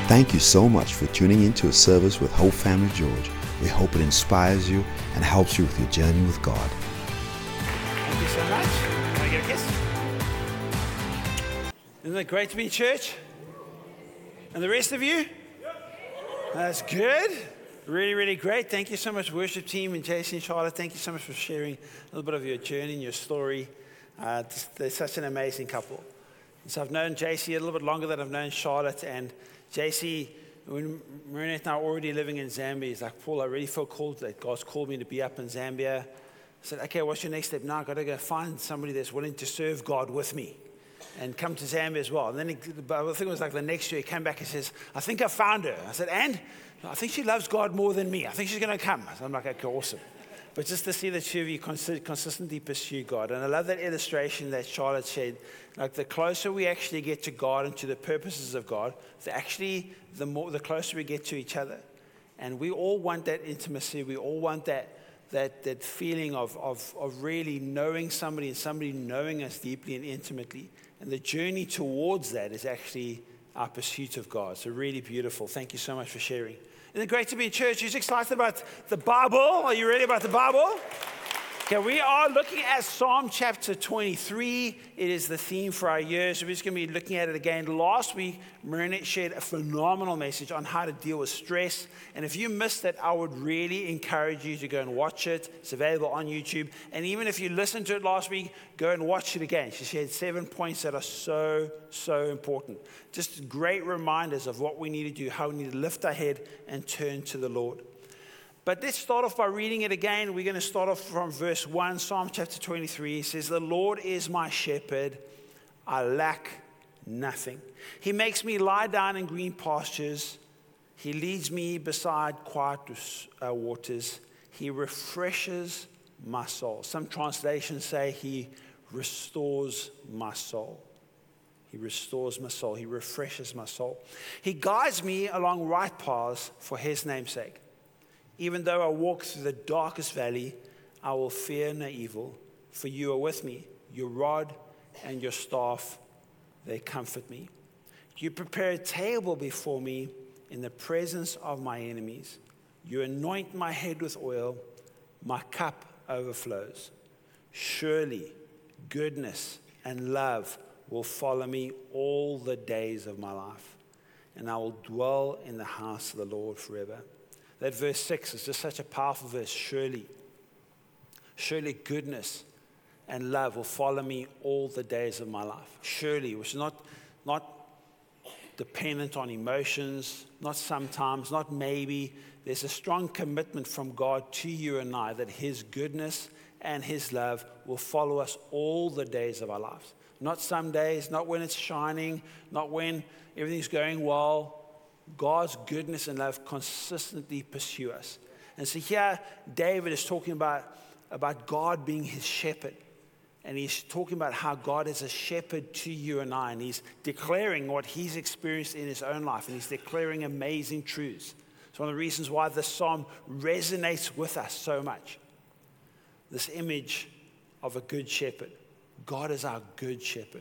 Thank you so much for tuning into a service with Hope Family George. We hope it inspires you and helps you with your journey with God. Thank you so much. Can I get a kiss? Isn't it great to be in church? And the rest of you? That's good. Really, really great. Thank you so much, worship team, and Jason and Charlotte. Thank you so much for sharing a little bit of your journey and your story. They're such an amazing couple. And so I've known JC a little bit longer than I've known Charlotte. And JC, when Marinette and I are already living in Zambia, he's like, Paul, I really feel called that God's called me to be up in Zambia. I said, okay, what's your next step? Now I've got to go find somebody that's willing to serve God with me and come to Zambia as well. And then I think it was like the next year, he came back and says, I think I found her. I said, and? I think she loves God more than me. I think she's going to come. So I'm like, okay, awesome. But just to see the two of you consistently pursue God. And I love that illustration that Charlotte said. Like the closer we actually get to God and to the purposes of God, the closer we get to each other. And we all want that intimacy. We all want that feeling of really knowing somebody and somebody knowing us deeply and intimately. And the journey towards that is actually our pursuit of God. So really beautiful. Thank you so much for sharing. Isn't it great to be in church? Who's excited about the Bible? Are you ready about the Bible? Okay, we are looking at Psalm chapter 23. It is the theme for our year, so we're just going to be looking at it again. Last week, Marinette shared a phenomenal message on how to deal with stress. And if you missed it, I would really encourage you to go and watch it. It's available on YouTube. And even if you listened to it last week, go and watch it again. She shared 7 points that are so, so important. Just great reminders of what we need to do, how we need to lift our head and turn to the Lord. But let's start off by reading it again. We're going to start off from verse 1, Psalm chapter 23. It says, the Lord is my shepherd, I lack nothing. He makes me lie down in green pastures. He leads me beside quiet waters. He refreshes my soul. Some translations say he restores my soul. He restores my soul. He refreshes my soul. He guides me along right paths for his name's sake. Even though I walk through the darkest valley, I will fear no evil, for you are with me. Your rod and your staff, they comfort me. You prepare a table before me in the presence of my enemies. You anoint my head with oil. My cup overflows. Surely goodness and love will follow me all the days of my life, and I will dwell in the house of the Lord forever. That verse 6 is just such a powerful verse. Surely goodness and love will follow me all the days of my life. Surely, which is not dependent on emotions, not sometimes, not maybe. There's a strong commitment from God to you and I that his goodness and his love will follow us all the days of our lives. Not some days, not when it's shining, not when everything's going well. God's goodness and love consistently pursue us. And so here, David is talking about God being his shepherd. And he's talking about how God is a shepherd to you and I. And he's declaring what he's experienced in his own life. And he's declaring amazing truths. It's one of the reasons why this psalm resonates with us so much. This image of a good shepherd. God is our good shepherd.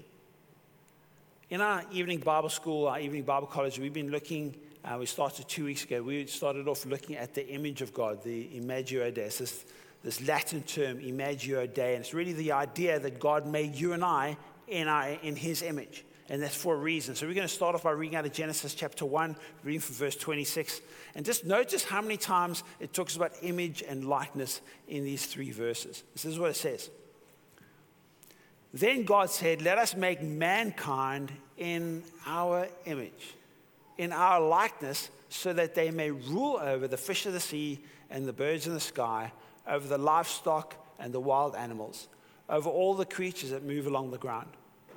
In our evening Bible school, our evening Bible college, we've been looking, we started 2 weeks ago, we started off looking at the image of God, the Imago Dei. It's this Latin term, Imago Dei, and it's really the idea that God made you and I in his image, and that's for a reason. So we're going to start off by reading out of Genesis chapter 1, reading from verse 26, and just notice how many times it talks about image and likeness in these 3 verses. This is what it says. Then God said, let us make mankind in our image, in our likeness, so that they may rule over the fish of the sea and the birds in the sky, over the livestock and the wild animals, over all the creatures that move along the ground.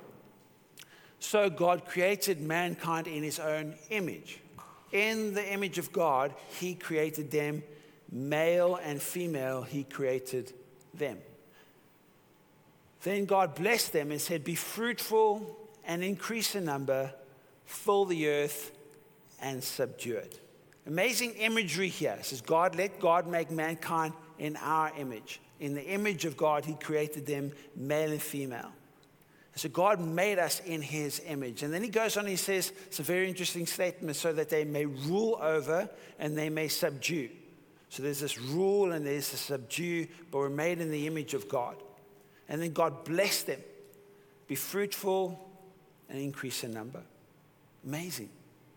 So God created mankind in his own image. In the image of God, he created them, male and female, he created them. Then God blessed them and said, be fruitful and increase in number, fill the earth and subdue it. Amazing imagery here. It says, let God make mankind in our image. In the image of God, he created them, male and female. So God made us in his image. And then he goes on, he says, it's a very interesting statement, so that they may rule over and they may subdue. So there's this rule and there's this subdue, but we're made in the image of God. And then God blessed them. Be fruitful and increase in number. Amazing.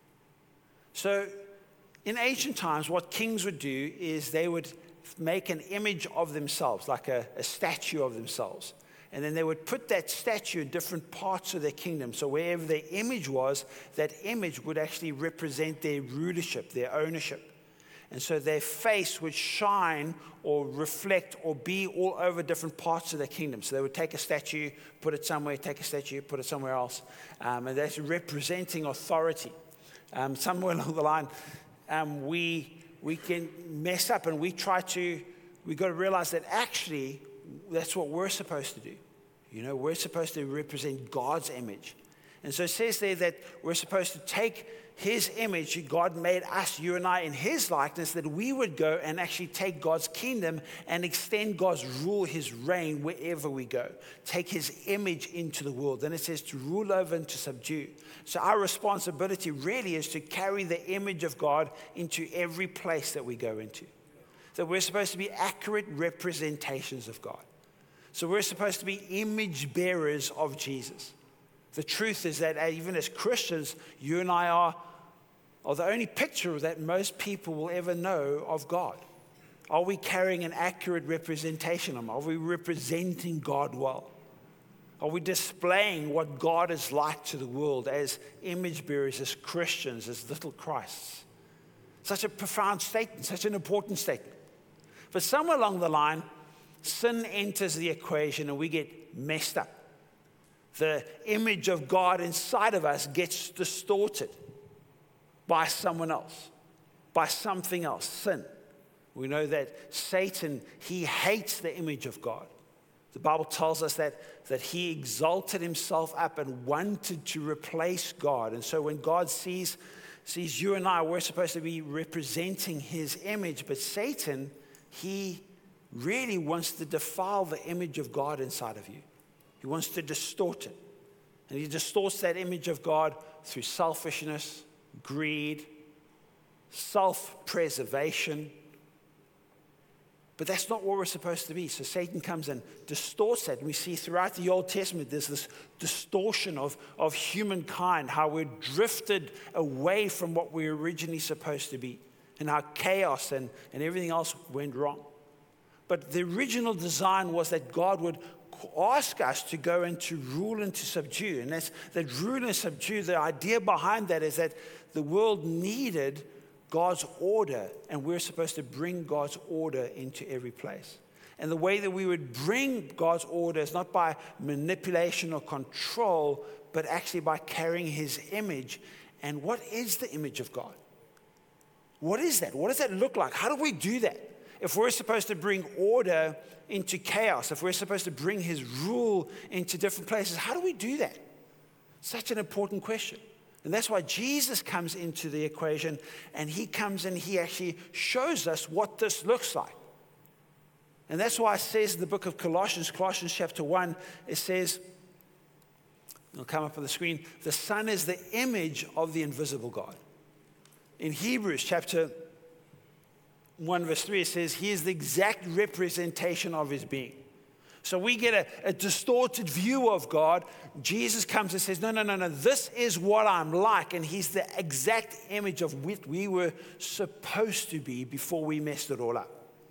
So in ancient times, what kings would do is they would make an image of themselves, like a statue of themselves. And then they would put that statue in different parts of their kingdom. So wherever their image was, that image would actually represent their rulership, their ownership. And so their face would shine or reflect or be all over different parts of their kingdom. So they would take a statue, put it somewhere, take a statue, put it somewhere else. And that's representing authority. Somewhere along the line, we can mess up, and we've got to realize that actually that's what we're supposed to do. We're supposed to represent God's image. And so it says there that we're supposed to take his image. God made us, you and I, in his likeness, that we would go and actually take God's kingdom and extend God's rule, his reign, wherever we go. Take his image into the world. Then it says to rule over and to subdue. So our responsibility really is to carry the image of God into every place that we go into. So we're supposed to be accurate representations of God. So we're supposed to be image bearers of Jesus. The truth is that even as Christians, you and I are the only picture that most people will ever know of God. Are we carrying an accurate representation of him? Are we representing God well? Are we displaying what God is like to the world as image bearers, as Christians, as little Christs? Such a profound statement, such an important statement. But somewhere along the line, sin enters the equation and we get messed up. The image of God inside of us gets distorted by someone else, by something else, sin. We know that Satan, he hates the image of God. The Bible tells us that he exalted himself up and wanted to replace God. And so when God sees you and I, we're supposed to be representing his image. But Satan, he really wants to defile the image of God inside of you. He wants to distort it. And he distorts that image of God through selfishness, greed, self-preservation. But that's not what we're supposed to be. So Satan comes and distorts that. And we see throughout the Old Testament, there's this distortion of humankind, how we're drifted away from what we were originally supposed to be, and how chaos and everything else went wrong. But the original design was that God would ask us to go and to rule and to subdue. And that's that rule and subdue. The idea behind that is that the world needed God's order, and we're supposed to bring God's order into every place. And the way that we would bring God's order is not by manipulation or control, but actually by carrying his image. And what is the image of God? What is that? What does that look like? How do we do that? If we're supposed to bring order into chaos, if we're supposed to bring his rule into different places, how do we do that? Such an important question. And that's why Jesus comes into the equation, and he comes and he actually shows us what this looks like. And that's why it says in the book of Colossians chapter 1, it says, it'll come up on the screen, the Son is the image of the invisible God. In Hebrews chapter 1 verse 3, it says, he is the exact representation of his being. So we get a distorted view of God. Jesus comes and says, no, this is what I'm like. And he's the exact image of what we were supposed to be before we messed it all up.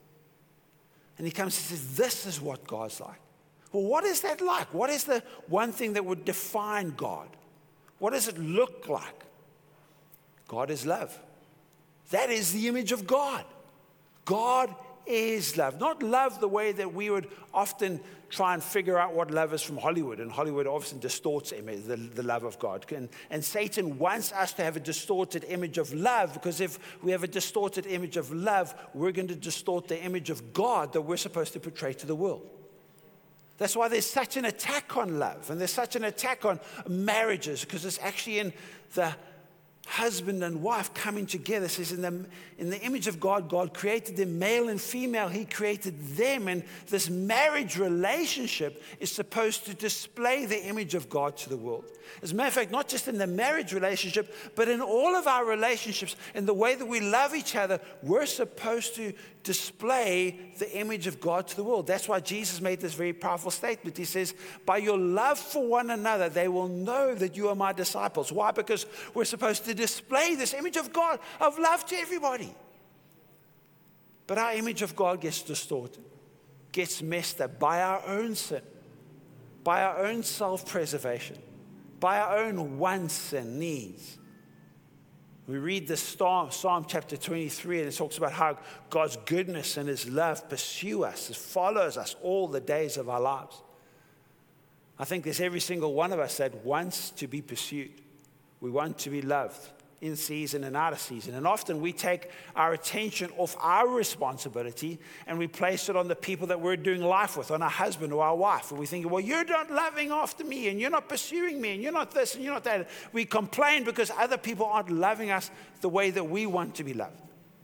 And he comes and says, this is what God's like. Well, what is that like? What is the one thing that would define God? What does it look like? God is love. That is the image of God. God is love. Not love the way that we would often try and figure out what love is from Hollywood. And Hollywood often distorts the love of God. And Satan wants us to have a distorted image of love, because if we have a distorted image of love, we're going to distort the image of God that we're supposed to portray to the world. That's why there's such an attack on love, and there's such an attack on marriages, because it's actually in the husband and wife coming together. It says in the image of God, God created them, male and female. He created them. And this marriage relationship is supposed to display the image of God to the world. As a matter of fact, not just in the marriage relationship, but in all of our relationships, in the way that we love each other, we're supposed to display the image of God to the world. That's why Jesus made this very powerful statement. He says, by your love for one another, they will know that you are my disciples. Why? Because we're supposed to display this image of God, of love to everybody. But our image of God gets distorted, gets messed up by our own sin, by our own self-preservation, by our own wants and needs. We read this Psalm chapter 23, and it talks about how God's goodness and his love pursue us, it follows us all the days of our lives. I think there's every single one of us that wants to be pursued. We want to be loved in season and out of season. And often we take our attention off our responsibility and we place it on the people that we're doing life with, on our husband or our wife. And we think, well, you're not loving after me, and you're not pursuing me, and you're not this, and you're not that. We complain because other people aren't loving us the way that we want to be loved.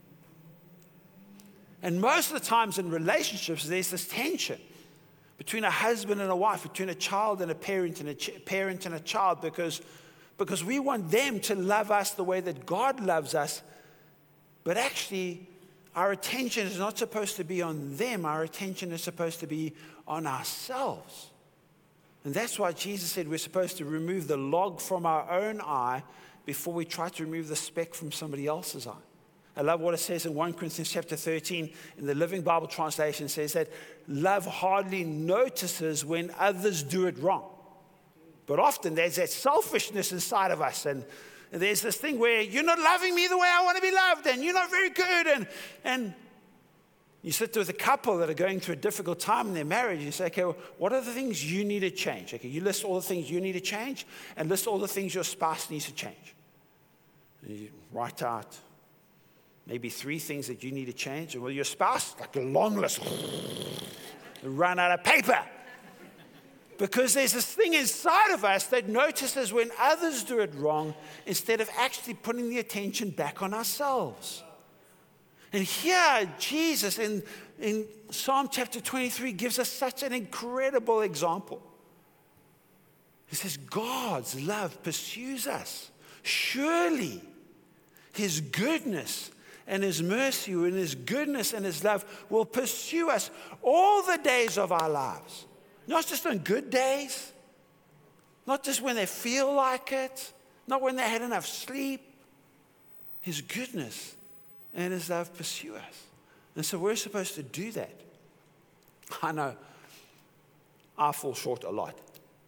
And most of the times in relationships, there's this tension between a husband and a wife, between a child and a parent, and a parent and a child, because we want them to love us the way that God loves us. But actually, our attention is not supposed to be on them. Our attention is supposed to be on ourselves. And that's why Jesus said we're supposed to remove the log from our own eye before we try to remove the speck from somebody else's eye. I love what it says in 1 Corinthians chapter 13 in the Living Bible translation. It says that love hardly notices when others do it wrong. But often there's that selfishness inside of us. And there's this thing where you're not loving me the way I want to be loved. And you're not very good. And you sit with a couple that are going through a difficult time in their marriage. You say, okay, well, what are the things you need to change? Okay, you list all the things you need to change. And list all the things your spouse needs to change. And you write out maybe 3 things that you need to change. And with your spouse, like a long list. Run out of paper. Because there's this thing inside of us that notices when others do it wrong instead of actually putting the attention back on ourselves. And here, Jesus in Psalm chapter 23 gives us such an incredible example. He says, God's love pursues us. Surely his goodness and his mercy and his goodness and his love will pursue us all the days of our lives. Not just on good days, not just when they feel like it, not when they had enough sleep. His goodness and his love pursue us. And so we're supposed to do that. I know I fall short a lot.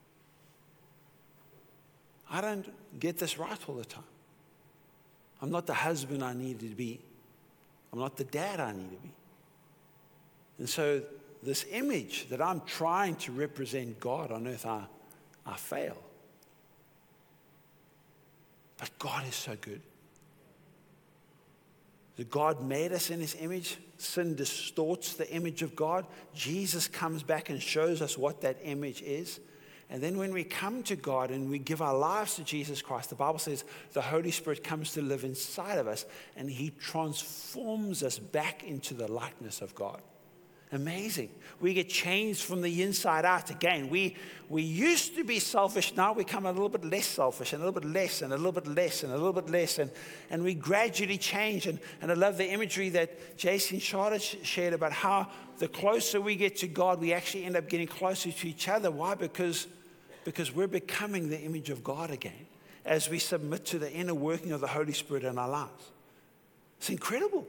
I don't get this right all the time. I'm not the husband I need to be. I'm not the dad I need to be. And so this image that I'm trying to represent God on earth, I fail. But God is so good. That God made us in his image. Sin distorts the image of God. Jesus comes back and shows us what that image is. And then when we come to God and we give our lives to Jesus Christ, the Bible says the Holy Spirit comes to live inside of us and he transforms us back into the likeness of God. Amazing. We get changed from the inside out again. We used to be selfish. Now we become a little bit less selfish, and a little bit less, and a little bit less, and a little bit less. And we gradually change. And I love the imagery that Jason and Charlotte shared about how the closer we get to God, we actually end up getting closer to each other. Why? Because we're becoming the image of God again as we submit to the inner working of the Holy Spirit in our lives. It's incredible.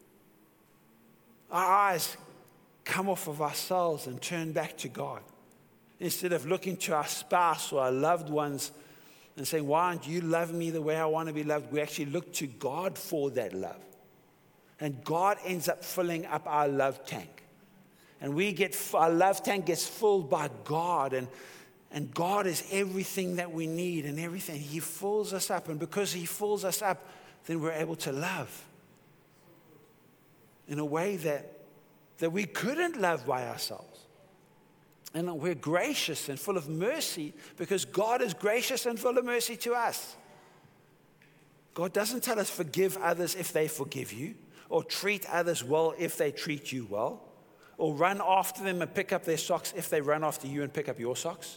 Our eyes come off of ourselves and turn back to God. Instead of looking to our spouse or our loved ones and saying, why aren't you loving me the way I want to be loved? We actually look to God for that love. And God ends up filling up our love tank. And our love tank gets filled by God. And God is everything that we need and everything. He fills us up. And because he fills us up, then we're able to love in a way that we couldn't love by ourselves. And we're gracious and full of mercy because God is gracious and full of mercy to us. God doesn't tell us forgive others if they forgive you, or treat others well if they treat you well, or run after them and pick up their socks if they run after you and pick up your socks.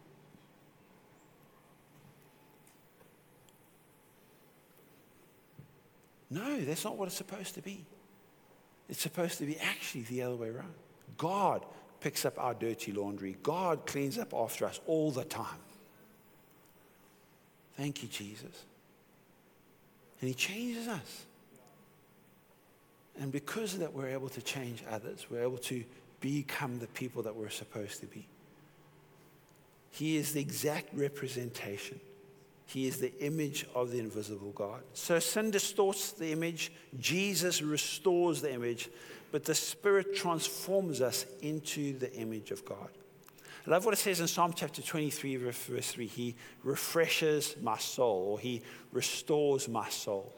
No, that's not what it's supposed to be. It's supposed to be actually the other way around. God picks up our dirty laundry. God cleans up after us all the time. Thank you, Jesus. And he changes us. And because of that, we're able to change others. We're able to become the people that we're supposed to be. He is the exact representation. He is the image of the invisible God. So sin distorts the image. Jesus restores the image. But the Spirit transforms us into the image of God. I love what it says in Psalm chapter 23, verse 3. He refreshes my soul, or he restores my soul.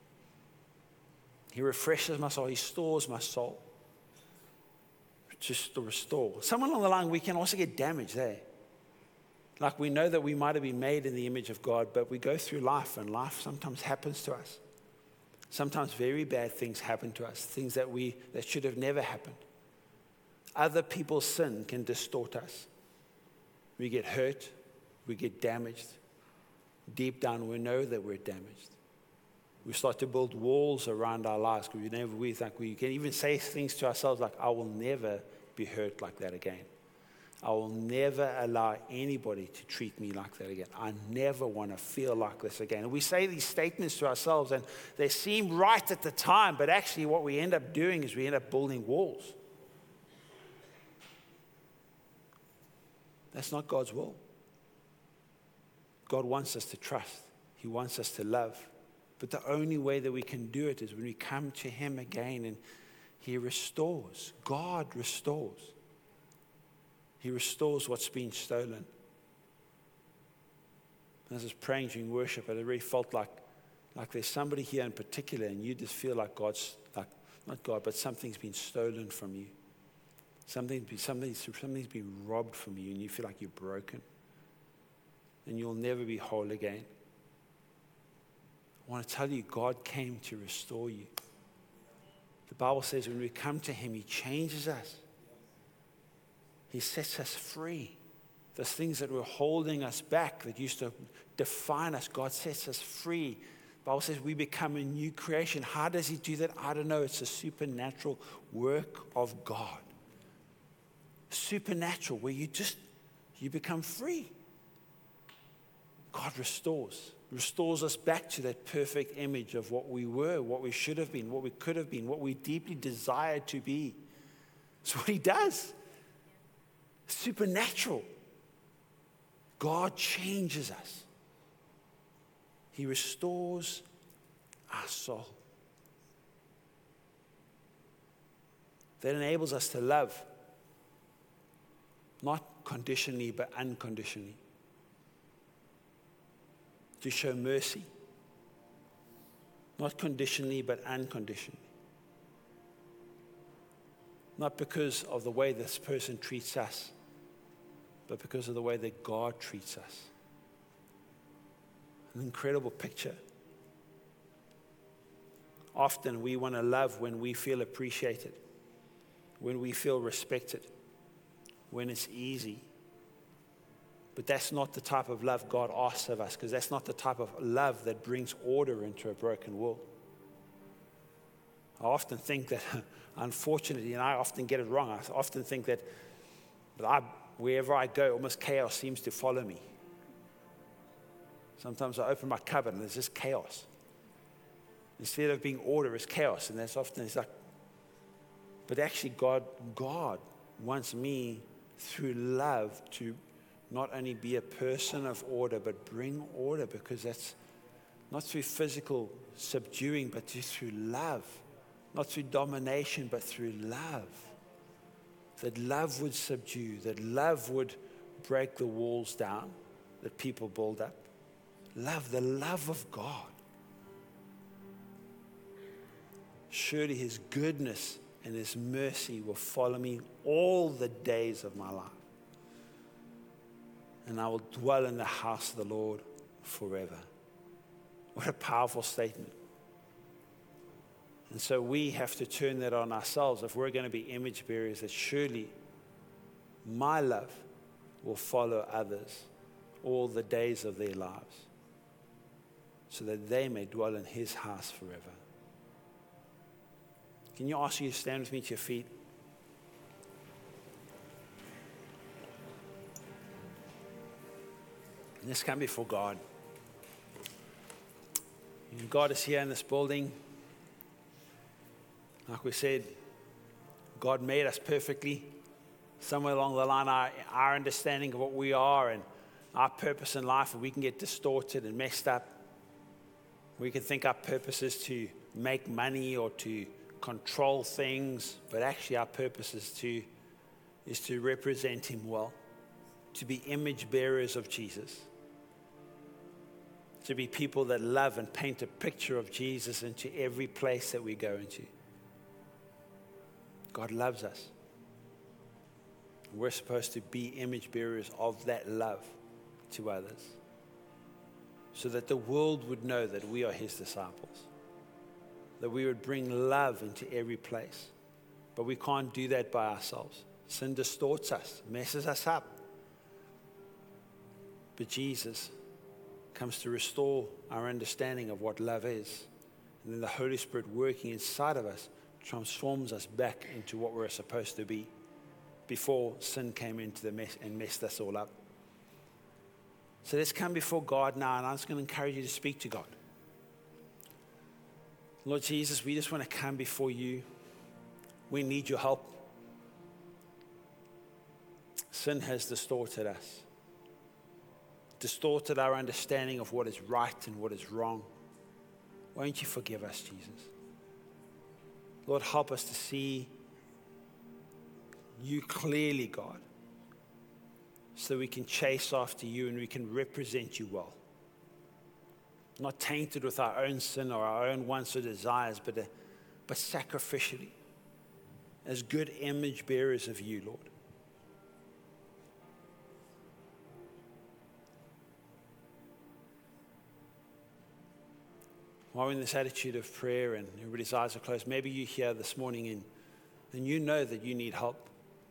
He refreshes my soul. He stores my soul. Just to restore. Someone on the line, we can also get damaged there. Like we know that we might have been made in the image of God, but we go through life, and life sometimes happens to us. Sometimes very bad things happen to us, things that should have never happened. Other people's sin can distort us. We get hurt, we get damaged. Deep down, we know that we're damaged. We start to build walls around our lives because we can even say things to ourselves like, I will never be hurt like that again. I will never allow anybody to treat me like that again. I never want to feel like this again. And we say these statements to ourselves, and they seem right at the time, but actually what we end up doing is we end up building walls. That's not God's will. God wants us to trust. He wants us to love. But the only way that we can do it is when we come to him again and he restores. God restores. He restores what's been stolen. As I was praying during worship, I really felt like there's somebody here in particular, and you just feel like God's, like, not God, but something's been stolen from you. Something's been robbed from you, and you feel like you're broken. And you'll never be whole again. I want to tell you, God came to restore you. The Bible says when we come to him, he changes us. He sets us free. Those things that were holding us back, that used to define us, God sets us free. The Bible says we become a new creation. How does he do that? I don't know. It's a supernatural work of God. Supernatural, where you become free. God restores us back to that perfect image of what we were, what we should have been, what we could have been, what we deeply desired to be. That's what he does. Supernatural. God changes us. He restores our soul. That enables us to love, not conditionally, but unconditionally. To show mercy, not conditionally, but unconditionally. Not because of the way this person treats us, but because of the way that God treats us. An incredible picture. Often we want to love when we feel appreciated, when we feel respected, when it's easy. But that's not the type of love God asks of us, because that's not the type of love that brings order into a broken world. I often think that, unfortunately, and I often get it wrong, I often think that wherever I go, almost chaos seems to follow me. Sometimes I open my cupboard and there's just chaos. Instead of being order, it's chaos. And that's often, it's like, but actually God wants me through love to not only be a person of order, but bring order, because that's not through physical subduing, but just through love. Not through domination, but through love. That love would subdue, that love would break the walls down that people build up. Love, the love of God. Surely his goodness and his mercy will follow me all the days of my life. And I will dwell in the house of the Lord forever. What a powerful statement. And so we have to turn that on ourselves. If we're going to be image bearers, that surely my love will follow others all the days of their lives, so that they may dwell in his house forever. Can you ask you to stand with me to your feet? And let's come before God. And God is here in this building. Like we said, God made us perfectly. Somewhere along the line, our understanding of what we are and our purpose in life, we can get distorted and messed up. We can think our purpose is to make money or to control things, but actually our purpose is to represent him well, to be image bearers of Jesus, to be people that love and paint a picture of Jesus into every place that we go into. God loves us. We're supposed to be image bearers of that love to others, so that the world would know that we are his disciples, that we would bring love into every place. But we can't do that by ourselves. Sin distorts us, messes us up. But Jesus comes to restore our understanding of what love is. And then the Holy Spirit working inside of us transforms us back into what we're supposed to be before sin came into the mess and messed us all up. So let's come before God now, and I'm just going to encourage you to speak to God. Lord Jesus, we just want to come before you. We need your help. Sin has distorted us, distorted our understanding of what is right and what is wrong. Won't you forgive us, Jesus? Lord, help us to see you clearly, God, so we can chase after you and we can represent you well. Not tainted with our own sin or our own wants or desires, but sacrificially, as good image bearers of you, Lord. While we're in this attitude of prayer and everybody's eyes are closed, maybe you're here this morning and you know that you need help.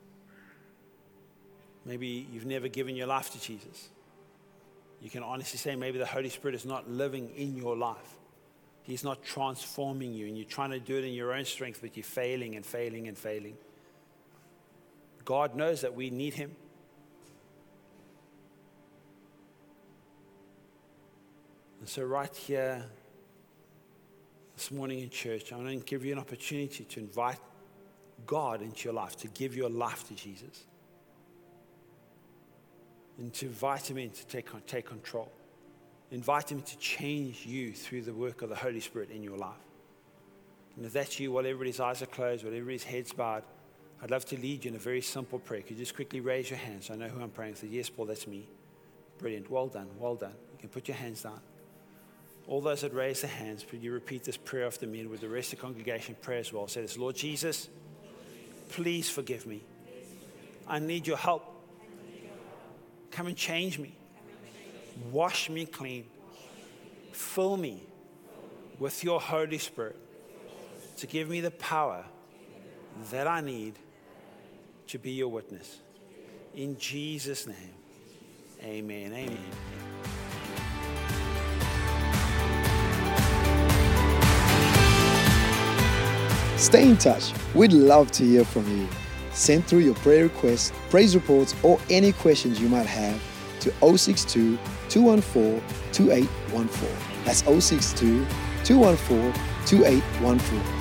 Maybe you've never given your life to Jesus. You can honestly say maybe the Holy Spirit is not living in your life. He's not transforming you, and you're trying to do it in your own strength, but you're failing and failing and failing. God knows that we need him. And so right here this morning in church, I want to give you an opportunity to invite God into your life, to give your life to Jesus. And to invite him in to take control. Invite him to change you through the work of the Holy Spirit in your life. And if that's you, while everybody's eyes are closed, while everybody's head's bowed, I'd love to lead you in a very simple prayer. Could you just quickly raise your hands so I know who I'm praying for? Yes, Paul, that's me. Brilliant. Well done. Well done. You can put your hands down. All those that raise their hands, could you repeat this prayer after me, and with the rest of the congregation pray as well. Say this: Lord Jesus, please forgive me. I need your help. Come and change me. Wash me clean. Fill me with your Holy Spirit to give me the power that I need to be your witness. In Jesus' name, amen. Amen. Stay in touch. We'd love to hear from you. Send through your prayer requests, praise reports, or any questions you might have to 062 214 2814. That's 062 214 2814.